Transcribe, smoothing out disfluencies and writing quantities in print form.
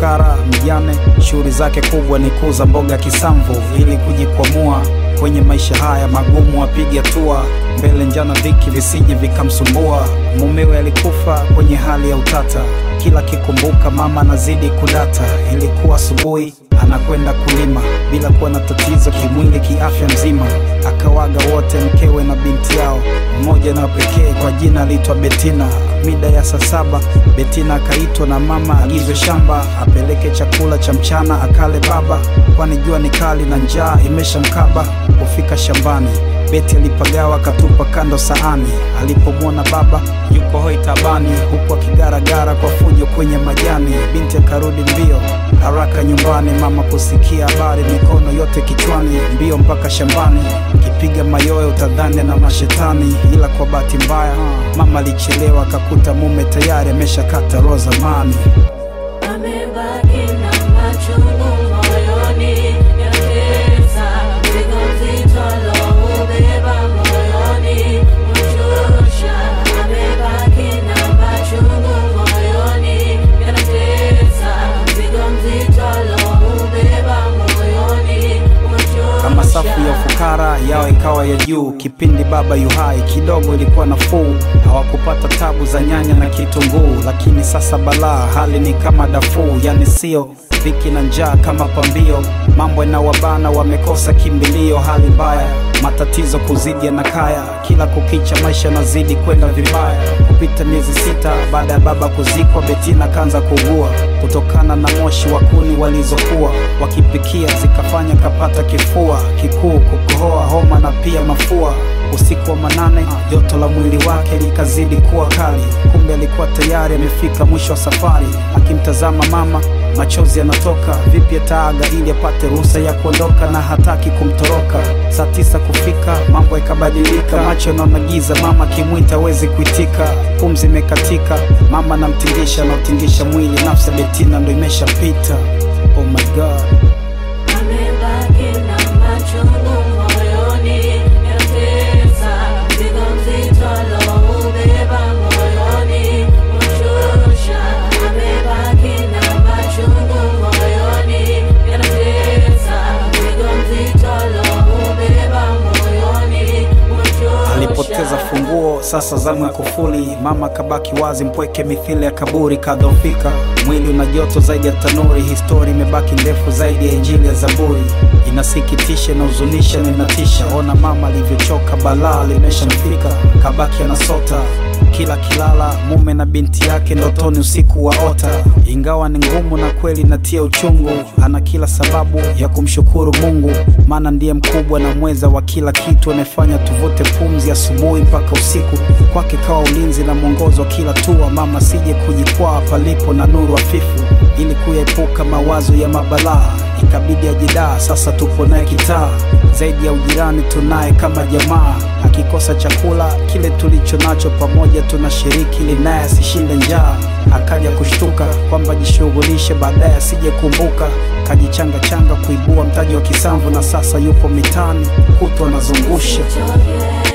fukara mjane, shughuli zake kubwa ni kuuza mboga kisamvu ili kujikwamua kwenye maisha haya magumu. Apige hatua mbele, njana dhiki visije vikamsumbua. Mumewe alikufa kwenye hali ya utata, kila kikumbuka mama nazidi kudata. Ilikuwa asubuhi anakwenda kulima bila kuwa na tatizo kimwili, kiafya mzima. Akawaga wote, mkewe na binti yao mmoja na pekee, kwa jina aliitwa Betina. Mida ya saa 7 Betina akaitwa na mama agizwe shamba apeleke chakula cha mchana akale baba, kwani jua ni kali na njaa imeshamkaba. Kufika shambani Beti alipagawa katupa kando sahani. Alipomwona baba yuko hoi tabani, huku akigaragara kwa fujo kwenye majani. Binti akarudi mbio haraka nyumbani, mama kusikia habari mikono yote kichwani. Mbio mpaka shambani, kipiga mayowe utadhani na mashetani. Ila kwa bahati mbaya mama alichelewa, akakuta mume tayari ameshakata roho zamani. Amebaki na machungu moyoni, yatesa mzigo mzito aloubeba moyoni, mchosha. Amebaki na machungu moyoni, yatesa mzigo mzito aloubeba moyoni, mchosha. Kama safu ya ufukara yao ikawa ya juu, kipindi baba yuhai kidogo ilikuwa nafuu. Hawakupata tabu za nyanya na kitunguu, lakini sasa balaa, hali ni kama dafuu. Yani sio dhiki na njaa kama pambio, mambo na wabana wamekosa kimbilio. Hali mbaya, matatizo kuzidi na kaya, kila kukicha maisha nazidi kwenda vibaya. Kupita miezi 6 baada ya baba kuzikwa, Betina kaanza kuugua kutokana na moshi wa kuni walizokuwa wakipikia, zikafanya kapata kifua kikuu, kukohoa, homa na pia mafua. Usiku wa manane joto la mwili wake likazidi kuwa kali, kumbe alikuwa tayari amefika mwisho wa safari. Akimtazama mama machozi yanatoka, vipi ataaga ili apate ruhusa ya kuondoka, na hataki kumtoroka. Saa 9 kufika mambo yakabadilika, macho yanaona giza, mama kimwita hawezi kuitika. Pumzi imekatika, mama namtingisha na utingisha mwili, nafsi ya Betina ndo imeshapita. Oh my God. Amebaki na machungu moyoni, yatesa mzigo mzito aloubeba moyoni, mchosha. Amebaki na machungu moyoni, yatesa mzigo mzito aloubeba moyoni, mchosha. Alipoteza funguo, sasa zamu ya kufuli. Mama kabaki wazi mpweke mithili ya kaburi, kadhofika, mwili una joto zaidi ya tanuri. Histori imebaki ndefu zaidi ya Injili ya Zaburi. Inasikitisha na huzunisha na inatisha, ona mama alivyochoka, balaa limeshamfika. Kabaki anasota kila kilala, mume na binti yake ndotoni usiku wa ota. Ingawa ni ngumu na kweli natia uchungu, ana kila sababu ya kumshukuru Mungu, maana ndiye mkubwa na mweza wa kila kitu. Anafanya tuvute pumzi asubuhi mpaka usiku, kwake kawa ulinzi na mwongozo wa kila tua. Mama sije kujikwaa palipo na nuru hafifu, ili kuepuka mawazo ya mabalaa. Ikabidi ajidaa, sasa tupo naye kitaa, zaidi ya ujirani tunaye kama jamaa. Akikosa chakula kile tulicho nacho pamoja tunashiriki, ili naye asishinde njaa. Akaja kushtuka kwamba jishughulishe, baadaye asije kumbuka. Kajichanga changa kuibua mtaji wa kisamvu, na sasa yupo mitani kutwa anazungusha.